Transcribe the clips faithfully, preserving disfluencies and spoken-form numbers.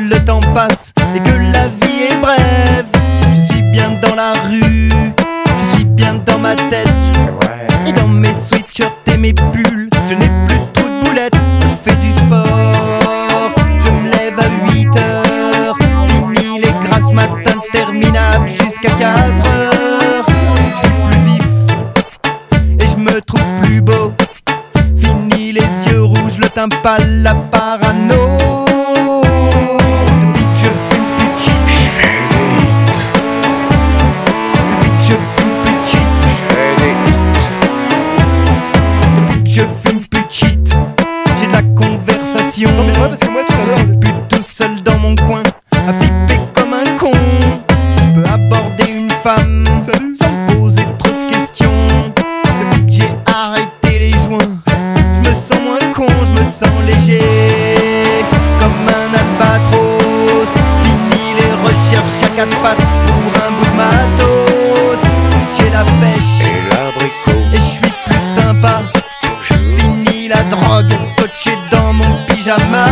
le temps passe et que la vie est brève. Je suis bien dans la rue, je suis bien dans ma tête. Et dans mes sweatshirts et mes pulls, je n'ai plus trop de boulettes. Je fais du sport, je me lève à huit heures. Fini les grasses matins interminables jusqu'à quatre heures. Je suis plus vif et je me trouve plus beau. Fini les yeux rouges, le teint pâle, la parano. Depuis que je fume plus cheat, je fais des hits. Depuis que je fume plus cheat, je fais des hits. Depuis que je fume plus cheat, j'ai de la conversation. Non mais ouais, parce que moi tout à l'heure Je suis plus tout seul dans mon coin, à flipper comme un con. Je peux aborder une femme Salut. sans me poser trop de questions. Depuis que j'ai arrêté les joints, je me sens moins con, je me sens léger comme un albatros. Fini les recherches à quatre pattes pour un bout de matos. J'ai la pêche Et l'abricot, et je suis plus sympa. Fini la drogue, scotché dans mon pyjama.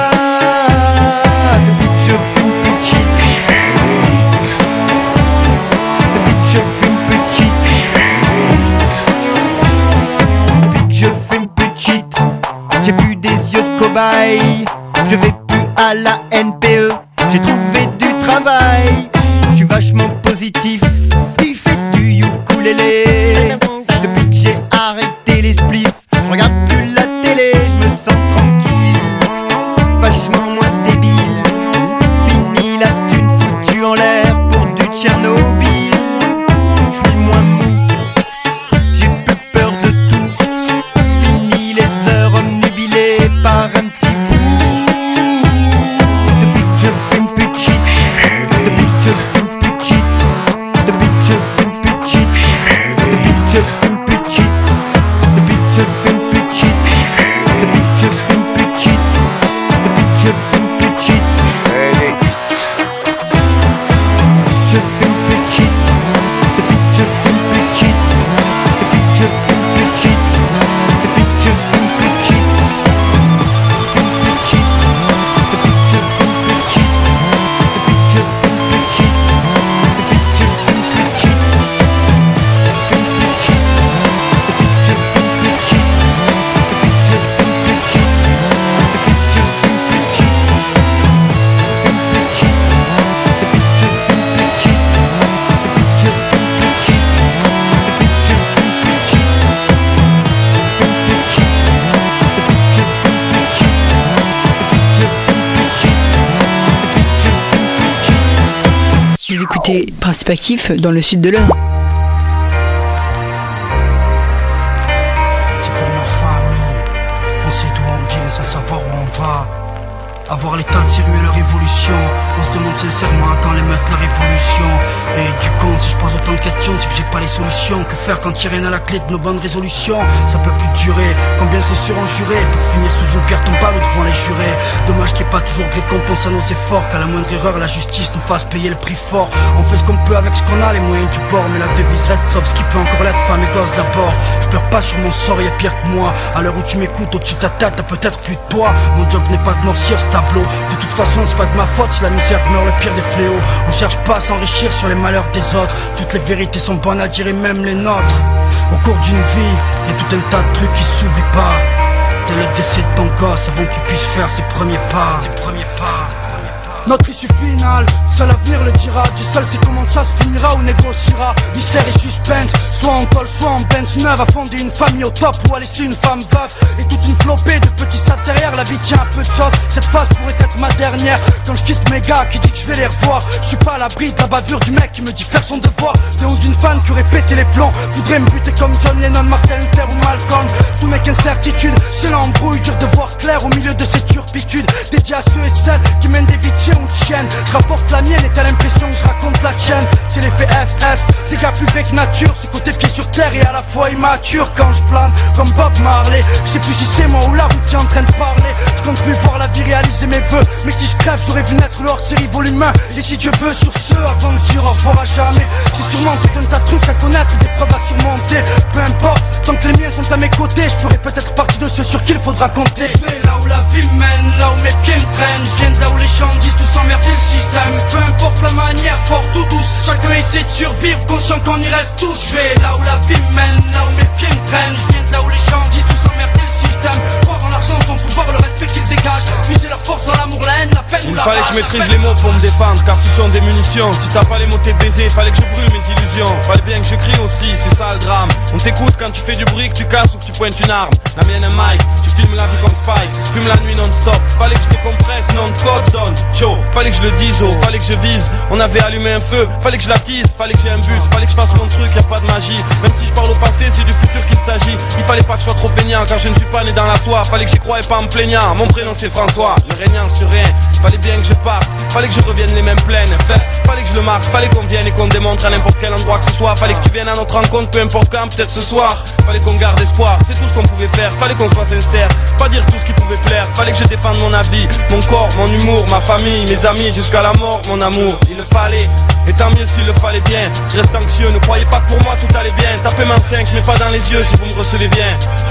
Depuis que je fume plus cheat, je fais des hits. depuis que je fume plus cheat, Je fais des hits. depuis que je fume plus cheat, j'ai plus des yeux de cobaye. Je vais plus à la N P E, j'ai trouvé du travail. Je suis vachement positif, il fait du ukulélé. Depuis que j'ai arrêté les spliffs, je regarde plus la télé, je me sens tranquille, vachement moins débile. Fini la thune foutue en l'air pour du Tchernobyl. Je suis moins mou, j'ai plus peur de tout. Fini les heures omnubilées par un petit bout. Depuis que je fume plus de shit, depuis que je fume plus de shit, depuis que je fume plus de shit, depuis que je fume plus de shit, depuis que je fume plus de shit, depuis que je fume plus de shit, depuis que je fume plus de shit, Je fais des hits. je fume plus de shit, depuis que je fume plus de shit, depuis que je fume plus de shit, depuis que je fume plus de shit, fume plus de shit, depuis que je fume plus de shit, depuis que je fume plus de shit, depuis que je fume plus de shit, fume plus de shit, depuis que je fume plus de shit, depuis que je fume plus de shit, depuis que je fume plus de shit, fume plus de shit, depuis que je fume plus de shit, depuis que je fume plus de shit, depuis que je fume plus de shit, fume plus de shit, depuis que je fume plus de shit, depuis que je fume plus de shit, depuis que je fume plus de shit. Vous écoutez Principe Actif dans le sud de l'Eure. C'est pour ma famille. On sait d'où on vient sans savoir où on va. Avoir l'état de ces ruelles, leur évolution. On se demande sincèrement quand les mettre la révolution. Et du con, si je pose autant de questions, c'est que j'ai pas les solutions. Que faire quand il y a rien à la clé de nos bonnes résolutions? Ça peut plus durer, combien se les seront jurés pour finir sous une pierre tombale ou devant les jurés. Dommage qu'il n'y ait pas toujours de récompense à nos efforts, qu'à la moindre erreur la justice nous fasse payer le prix fort. On fait ce qu'on peut avec ce qu'on a, les moyens du bord. Mais la devise reste sauf ce qui peut encore l'être, femme et gosse d'abord. Je pleure pas sur mon sort, y'a pire que moi. À l'heure où tu m'écoutes, au-dessus de ta tête, t'as peut-être plus de poids. Mon job n'est pas de noircir ce tableau. De toute façon c'est pas de ma faute si la misère meurt le pire des fléaux. On cherche pas à s'enrichir sur les malheurs des autres. Toutes les vérités sont bonnes à dire et même les nôtres. Au cours d'une vie, y'a tout un tas de trucs qui s'oublient pas. Dès le décès de ton gosse, avant qu'il puisse faire ses premiers pas. Ses premiers pas. Notre issue finale, seul l'avenir le dira. Dieu seul sait comment ça se finira ou négociera. Mystère et suspense, soit en col, soit en Benz neuve. A fonder une famille au top ou à laisser une femme veuve. Et toute une flopée de petits sacs derrière. La vie tient un peu de choses, cette phase pourrait être ma dernière. Quand je quitte mes gars qui dit que je vais les revoir. Je suis pas à l'abri de la bavure du mec qui me dit faire son devoir. D'un ou d'une fan qui aurait pété les plombs. Voudrait me buter comme John Lennon, Martin Luther ou Malcolm. Tout n'est qu'incertitude, c'est l'embrouille, dur de voir clair au milieu de ces turpitudes. Dédié à ceux et celles qui mènent des vies de ou de chiennes. Je rapporte la mienne et t'as l'impression que je raconte la tienne. C'est l'effet F F, des gars plus vrais que nature. Ce côté pied sur terre et à la fois immature. Quand je plane comme Bob Marley, je sais plus si c'est moi ou la route qui est en train de parler. Je compte plus voir la vie réaliser mes vœux. Mais si je crève j'aurais vu naître le hors-série volume un. Et si Dieu veut sur ce, avant de dire au revoir à jamais. J'ai sûrement tout un tas de trucs à connaître, des preuves à surmonter. Peu importe, tant que les miens sont à mes côtés, je ferai peut-être partie de ceux sur qui il faudra compter. Je vais là où la vie mène, là où mes pieds me traînent. Je viens de là où les gens disent tout essayer de survivre, conscient qu'on y reste tous. Je vais là où la vie me mène, là où mes pieds me traînent. Je viens de là où les gens disent tous emmerder le système. Croire en l'argent, son pouvoir, le respect qu'ils dégagent. Puiser leur force dans l'amour, la haine, la peine ou la rage. Il fallait que je maîtrise les mots pour me défendre, car ce sont des munitions. Si t'as pas les mots t'es baisé, fallait que je brûle mes illusions. Fallait bien que je crie aussi, c'est ça le drame. On t'écoute quand tu fais du bruit, que tu casses ou que tu pointes une arme. La mienne est Mike, tu filmes la vie comme Spike. Fume la nuit non-stop, fallait que je décompresse, non de code donne chaud. Fallait que je le dise, oh, fallait que je vise. On avait allumé un feu, fallait que je l'attise. Fallait que j'ai un but, fallait que je fasse mon truc, y a pas de magie. Même si je parle au passé, c'est du futur qu'il s'agit. Il fallait pas que je sois trop feignant, car je ne suis pas né dans la soie. Fallait que j'y croie et pas en me plaignant. Mon prénom c'est François, le régnant sur rien. Fallait bien que je parte, fallait que je revienne les mêmes plaines. Fait, fallait que je le marque, fallait qu'on vienne et qu'on démontre à n'importe quel endroit que ce soit. Fallait que tu viennes à notre rencontre, peu importe quand, peut-être ce soir. Fallait qu'on garde espoir, c'est tout ce qu'on pouvait faire. Fallait qu'on soit sincère, pas dire tout ce qui pouvait plaire. Fallait que je défende mon avis, mon corps, mon humour, ma famille, mes amis, jusqu'à la mort, mon amour. Il le fallait, et tant mieux s'il le fallait bien. Je reste anxieux, ne croyez pas que pour moi tout allait bien. Tapez ma cinq, mais pas dans les yeux si vous me recevez bien.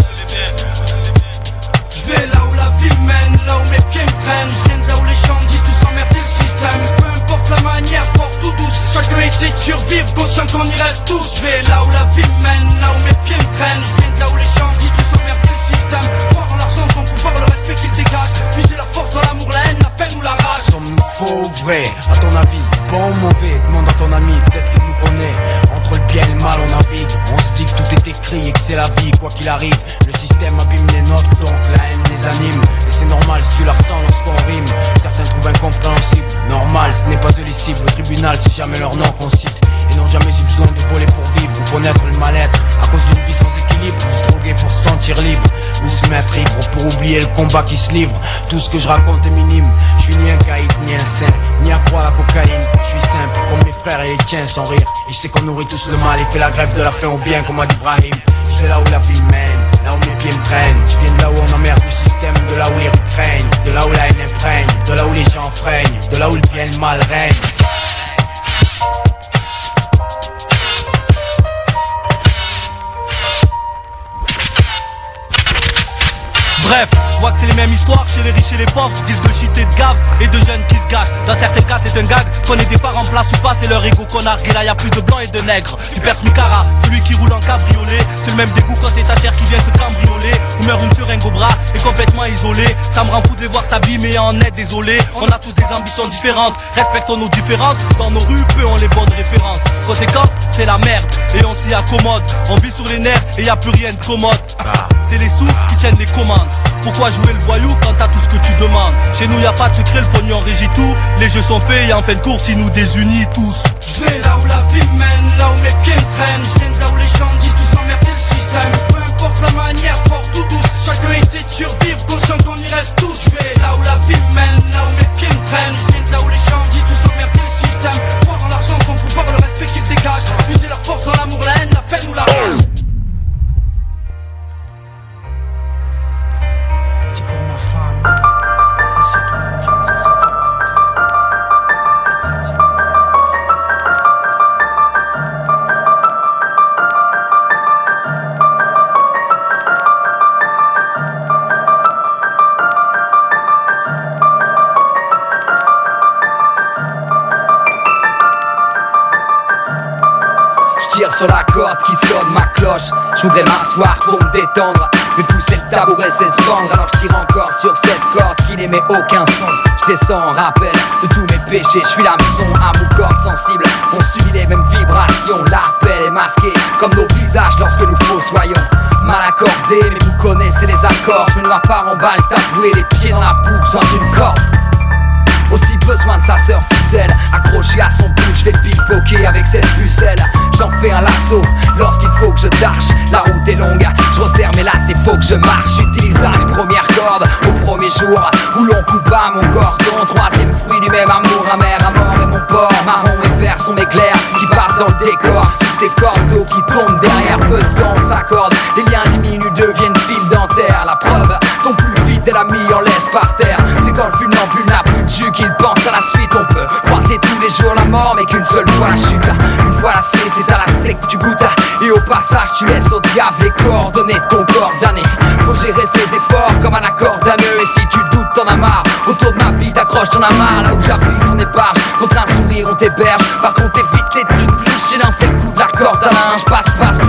Je vais là où la vie me mène, là où mes pieds me traînent. Je viens de là où les gens disent tous emmerder le système. Peu importe la manière, forte ou douce, chacun essaie de survivre, conscient qu'on y reste tous. Je vais là où la vie me mène, là où mes pieds me traînent. Je viens de là où les gens disent tous emmerder le système. Croire en l'argent, son pouvoir, le respect qu'ils dégagent. Puiser leur force dans l'amour, la haine, la peine ou la rage. Sommes-nous faux ou vrai, à ton avis? Bon ou mauvais, demande à ton ami, peut-être qu'il nous connaît. Entre le bien et le mal on navigue. On se dit que tout est écrit et que c'est la vie, quoi qu'il arrive. Le système abîme les nôtres, donc la haine les anime. Et c'est normal si tu la ressens lorsqu'on rime. Certains trouvent incompréhensible, normal, ce n'est pas eux les cibles. Le tribunal c'est jamais leur nom qu'on cite. Et n'ont jamais eu besoin de voler pour vivre ou connaître le mal-être. À cause d'une vie sans équilibre, ou se droguer pour se sentir libre, ou se mettre ivre pour oublier le combat qui se livre. Tout ce que je raconte est minime. Je suis ni un caïd, ni un saint, ni accro à la cocaïne. Je suis simple comme mes frères et les tiens sans rire. Et je sais qu'on nourrit tous le mal et fait la grève de la faim au bien comme a dit Brahim. Je vais là où la vie mène, là où mes pieds me traînent. Je viens de là où on emmerde du système, de là où les rues craignent, de là où la haine imprègne, de là où les gens freinent, de là où le bien et le mal règne. Bref, je vois que c'est les mêmes histoires chez les riches et les pauvres. Disent de shit et de gave et de jeunes qui se gâchent. Dans certains cas c'est un gag, qu'on ait des parents en place ou pas, c'est leur ego qu'on nargue. Et là y'a plus de blancs et de nègres. Tu perces Mikara, celui qui roule en cabriolet. C'est le même dégoût quand c'est ta chair qui vient te cambrioler. Ou meurt une seringue au bras et complètement isolé. Ça me rend fou de les voir s'abîmer en est désolé. On a tous des ambitions différentes, respectons nos différences. Dans nos rues, peu ont les bonnes références. Conséquence, c'est la merde et on s'y accommode. On vit sur les nerfs et y a plus rien de commode. C'est les sous qui tiennent les commandes. Pourquoi jouer le voyou quand t'as tout ce que tu demandes? Chez nous y a pas de secret, le pognon régit tout. Les jeux sont faits et en fin de course ils nous désunissent tous. Je vais là où la vie me mène, là où mes pieds me traînent. Je viens de là où les gens disent tous emmerder le système. Peu importe la manière, forte ou douce, chacun essaie de survivre, conscient qu'on y reste tous. Je vais là où la vie me mène, là où mes pieds me traînent. Je viens de là où les gens disent tous emmerder le système. Croire en l'argent, son pouvoir, le respect qu'ils dégagent. Puiser leur force dans l'amour, la haine, la peine ou la rage. Sur la corde qui sonne ma cloche, je voudrais m'asseoir pour me détendre, mais pousser le tabouret c'est se vendre. Alors je tire encore sur cette corde qui n'émet aucun son. Je descends en rappel de tous mes péchés. Je suis l'hameçon à mon corps sensible. On subit les mêmes vibrations. L'appel est masqué comme nos visages lorsque nous fossoyons. Mal accordé mais vous connaissez les accords. Je me noie pas en balle, taboué les pieds dans la boue, besoin d'une corde. Aussi besoin de sa sœur ficelle, accroché à son bout, je fais le pickpocket avec cette pucelle. J'en fais un lasso lorsqu'il faut que je tâche. La route est longue, je resserre mais là c'est faux que je marche. J'utilisant les premières cordes au premier jour où l'on coupe à mon cordon. Troisième fruit du même amour, amer à mort et mon port. Marron et vert sont mes clairs qui partent dans le décor. Sous ces cordes d'eau qui tombent derrière, peu de temps on s'accorde. Les liens diminuent, deviennent fil dentaire. La preuve, ton plus vite et l'ami en laisse par terre. C'est quand le funambule n'a plus de jus qu'il pense à la suite. On peut croiser tous les jours la mort mais qu'une seule fois la chute. Une fois lassé c'est à la sec que tu goûtes. Et au passage tu laisses au diable les coordonnées de ton corps damné. Faut gérer ses efforts comme un accord d'anneux. Et si tu doutes t'en as marre, autour de ma vie t'accroches ton amarre. Là où j'appuie ton épargne, contre un sourire on t'héberge. Par contre évite les trucs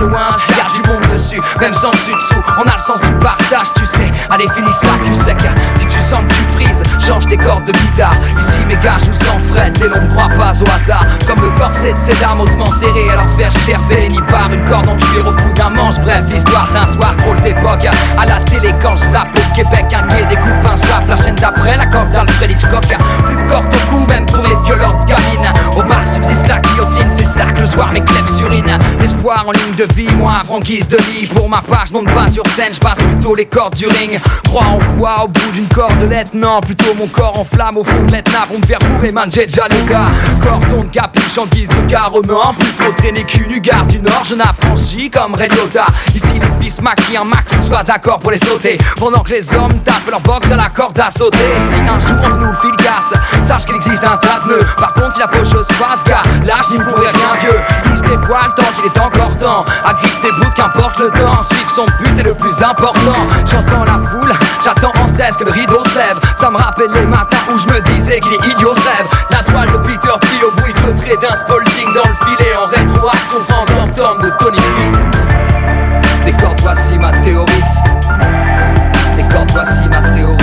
loin, j'y a du monde dessus, même sans dessus dessous. On a le sens du partage, tu sais. Allez, finis ça, cul sec. Si tu sens que tu frises, change tes cordes de guitare. Ici, mes gars, je vous s'enfrette et l'on ne croit pas au hasard. Comme le corset de ces dames hautement serré, alors faire cher ni par une corde en cuir au bout d'un manche. Bref, l'histoire d'un soir drôle d'époque. À la télé, quand je zappe au Québec, un gay découpe un chape. La chaîne d'après, la corde d'Alfred Hitchcock. Plus de corde au cou, même pour les violentes gamines. Au bar subsiste la guillotine, c'est ça que le soir mes clefs s'urinent. L'espoir en ligne de vie, moi, franquise de lit. Pour ma part, je monte pas sur scène, je passe plutôt les cordes du ring. Crois en quoi au bout d'une cordelette? Non, plutôt mon corps en flamme au fond de l'Etna pour me faire bourrer, man, j'ai déjà les gars. Cordon de capuche en guise de carreau, non, plus trop traîner cul nu, gare du Nord, je n'affranchis comme Ray Liotta. Ici les fils maquillent un max, soit d'accord pour les sauter. Pendant que les hommes tapent leur box à la corde à sauter. Si un jour on nous le file casse, sache qu'il existe un tas de nœuds. Par contre si la fausse chose passe, gars, lâche n'y pourrait rien vieux. Lisse tes poils tant qu'il est encore temps. Agrippe tes bouts qu'importe le temps. Suivre son but est le plus important. J'entends la foule, j'attends en stress que le rideau se lève. Ça me rappelle les matins où je me disais qu'il est idiot ce rêve. La toile de Peter P au bruit feutré d'un Spalding dans le filet. En rétroaction fantôme de Tony P. Des cordes, voici ma théorie. Des cordes, voici ma théorie.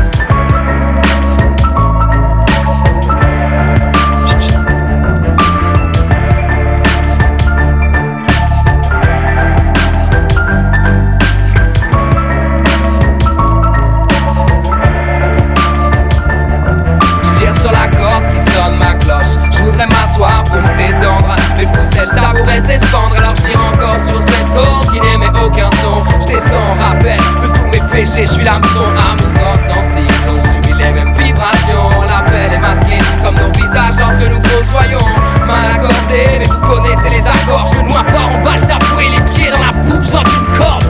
Sur la corde qui sonne ma cloche, je voudrais m'asseoir pour me détendre, mais pousser le tabouret c'est se pendre. Alors je tire encore sur cette corde qui n'émet aucun son. Je descends, rappel de tous mes péchés, je suis l'hameçon à mon corps sensible. On subit les mêmes vibrations, l'appel est masqué comme nos visages lorsque nous fossoyons. Main accordée, mais vous connaissez les accords. Je me noie pas en balle tabouret, les pieds dans la poupe sans une corde.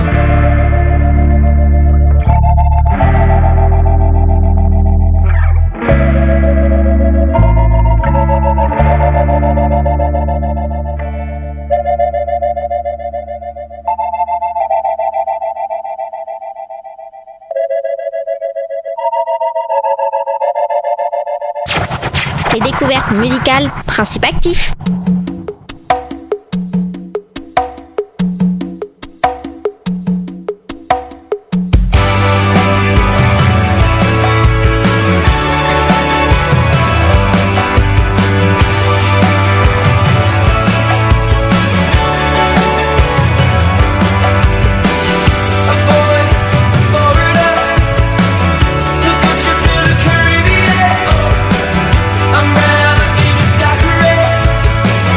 Les découvertes musicales, principe actif. I'm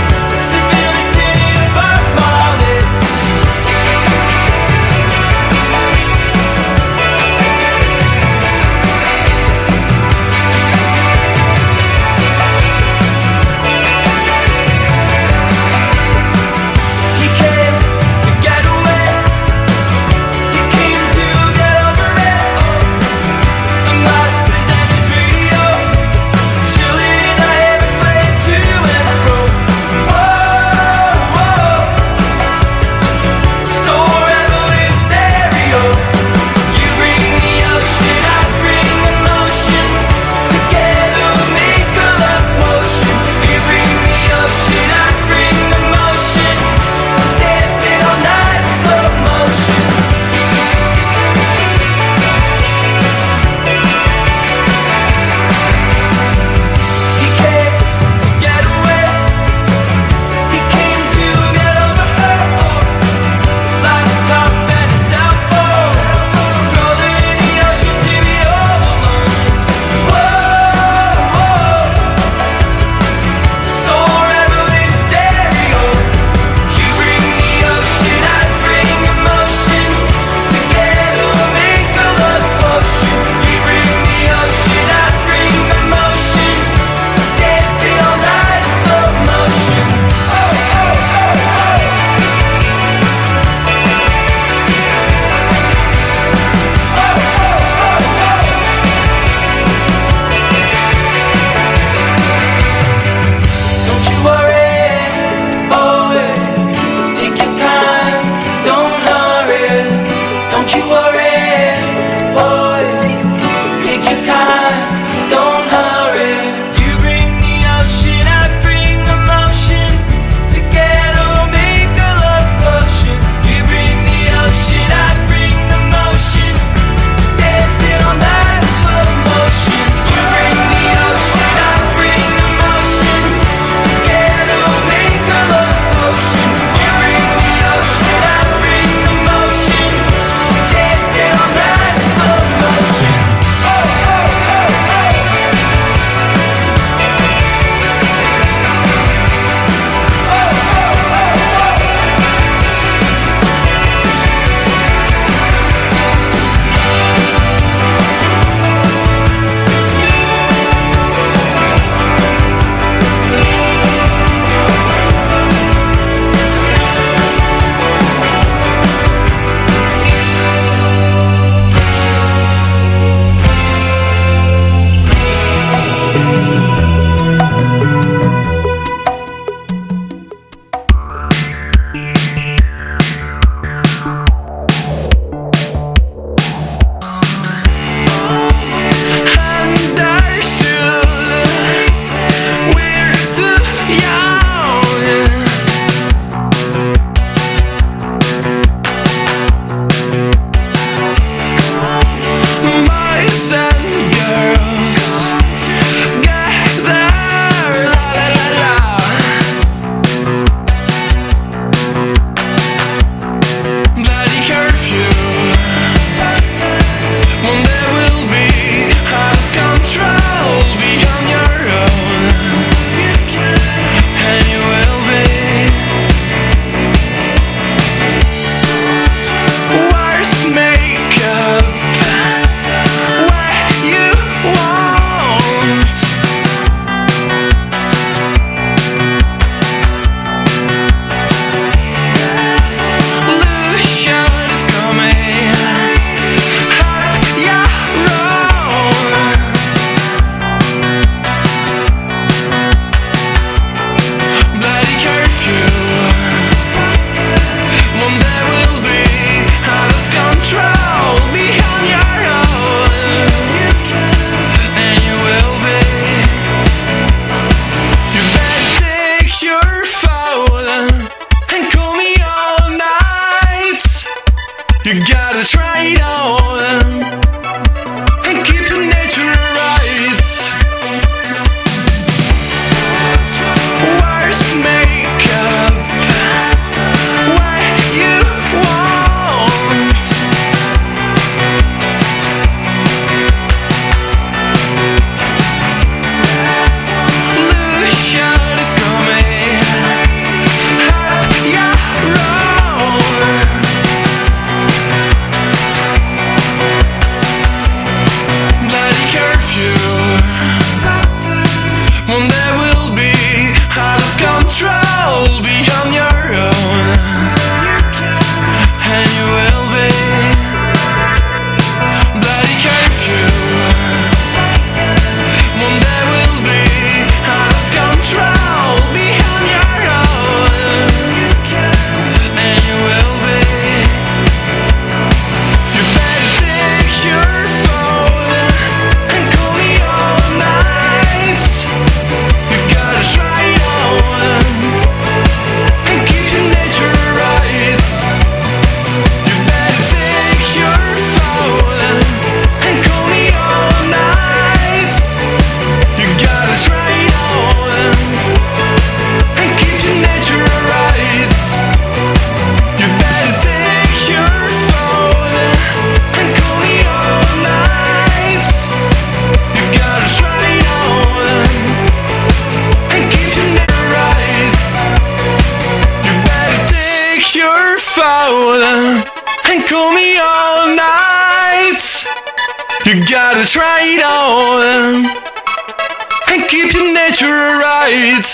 call me all night. You gotta try it on and keep your nature right.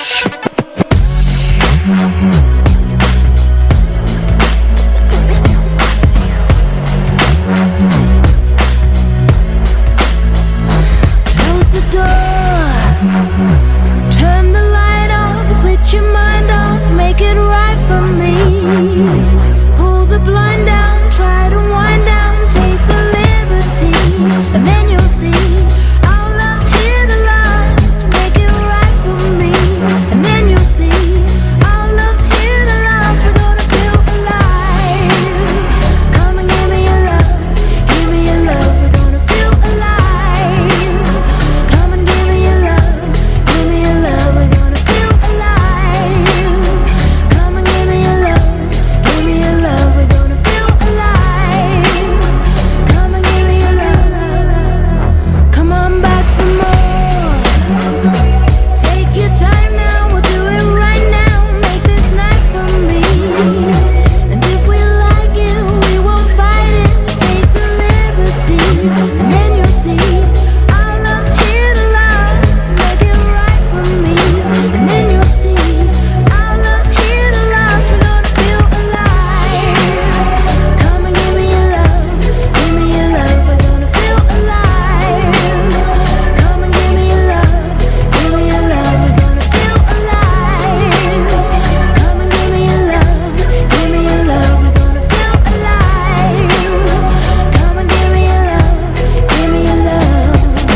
Close the door, turn the light off, switch your mind off, make it right for me. Pull the blind down, try to wind down, take the liberty, and then you'll see our love's here to last. Make it right for me, and then you'll see our love's here to last. We're gonna feel alive. Come and give me your love, give me your love. We're gonna feel alive. Come and give me your love, give me your love. We're gonna feel alive. Come and give me your love, give me your love. We're gonna feel alive. Come and give me your love. Come on back for more. Take your time now, we'll do it right now. Make this night for me. And if we like it, we won't fight it. Take the liberty, and then you'll see our love's here to last. Make it right for me, and then you'll see our love's here to last. We're gonna feel alive. Come and give me your love, give me your love. We're gonna feel alive. Come and give me your love, give me your love. We're gonna feel alive. Come and give me your love, give me your love. We're gonna feel alive. Come and give me your love, give me your love.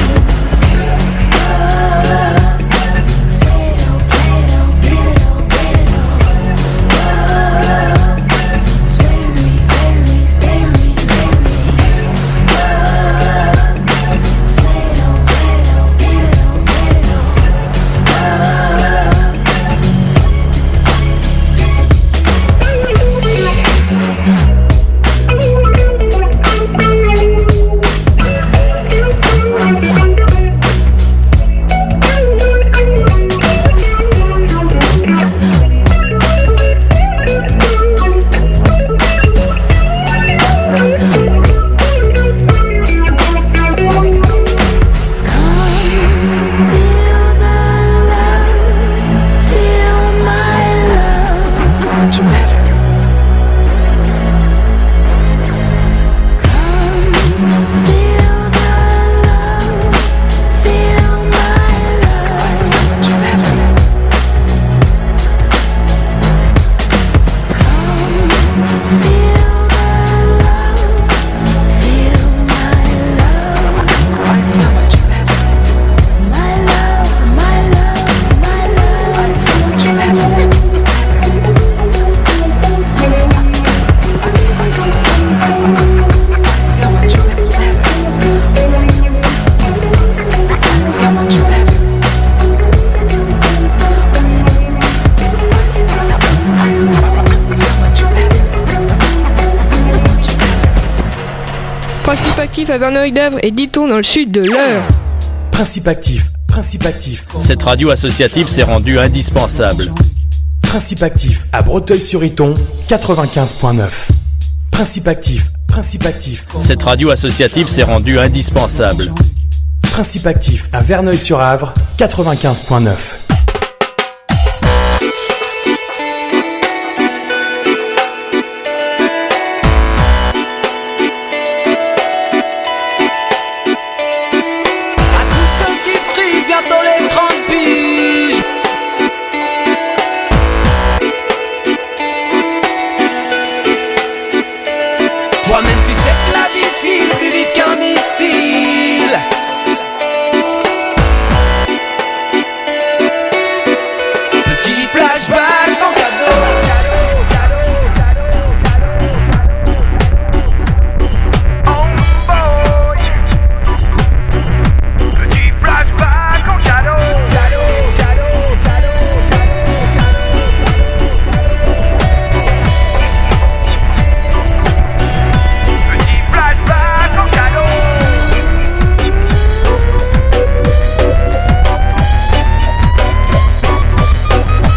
Say it all, play it all, give it all, get it all. Swear me, bear me, stay me, bear me. Say it all, play it all, give it all, get it all. Principe actif à Verneuil-d'Avre et Diton dans le sud de l'Eure. Principe actif, principe actif. Cette radio associative s'est rendue indispensable. Principe actif à Breteuil-sur-Iton, quatre-vingt-quinze virgule neuf. Principe actif, principe actif. Cette radio associative s'est rendue indispensable. Principe actif à Verneuil-sur-Avre, quatre-vingt-quinze virgule neuf.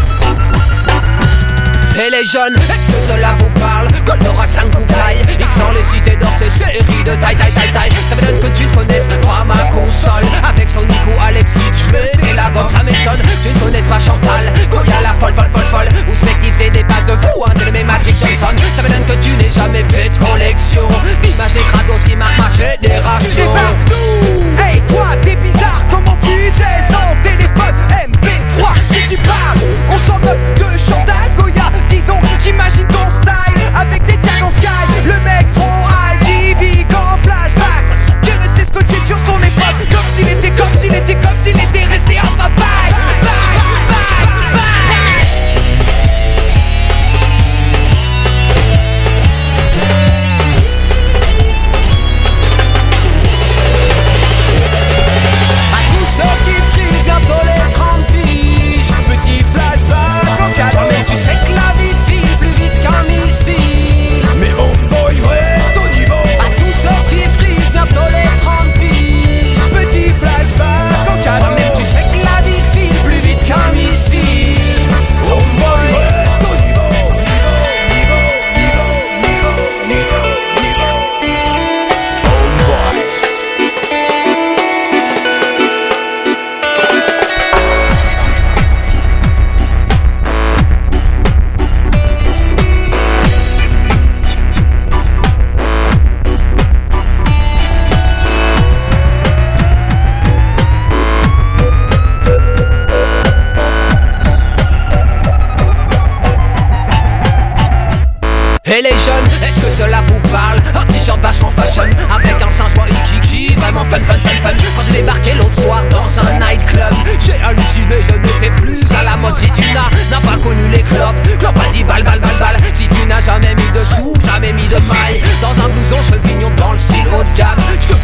Les jeunes, est-ce que cela vous parle? Goldorak, cinq coupailles, X en les cités d'or, ces séries de taille, taille, taille, taille. Ça me donne que tu ne connaisses pas ma console. Avec son Nico, Alex Kidd, j'fais la gomme, ça m'étonne. Tu ne connaisses pas Chantal, Goya la folle, folle, folle, folle. Ou Spective, c'est des passes de fou, un de mes Magic Johnson. Ça me donne que tu n'aies jamais fait de collection d'images des crados qui marquent ma génération. Débarque-nous! Hey toi, t'es bizarre, comment tu sais sans téléphone M P trois, qui tu parles? On s'en moque de Chantal, Goya, dis donc, j'imagine ton style avec des tags en sky. Le mec trop high, qui vit qu'en flashback, qui est resté scotché sur son époque, comme s'il était, comme s'il était, comme s'il était resté en stand-by. Bientôt les trente piges, petit flashback au cadre. Mais tu sais que la vie file plus vite qu'un missile. Mais bon boy reste au niveau. À tout sorti frise, bientôt les trente piges, petit flashback au cadre. Mais tu sais que la vie file plus vite qu'un missile. Bon boy reste au niveau. Niveau, niveau, niveau, niveau, niveau, niveau. Bon boy. Et les jeunes, est-ce que cela vous parle? Un t-shirt vachement fashion, avec un singe boy kiki, vraiment fun, fun, fun, fun. Quand j'ai débarqué l'autre soir dans un nightclub, j'ai halluciné, je n'étais plus à la mode. Si tu n'as, n'as pas connu les clopes, clopes a dit balle, balle, balle, balle. Si tu n'as jamais mis de sous, jamais mis de maille, dans un blouson chevignon dans le style haut de gamme, je te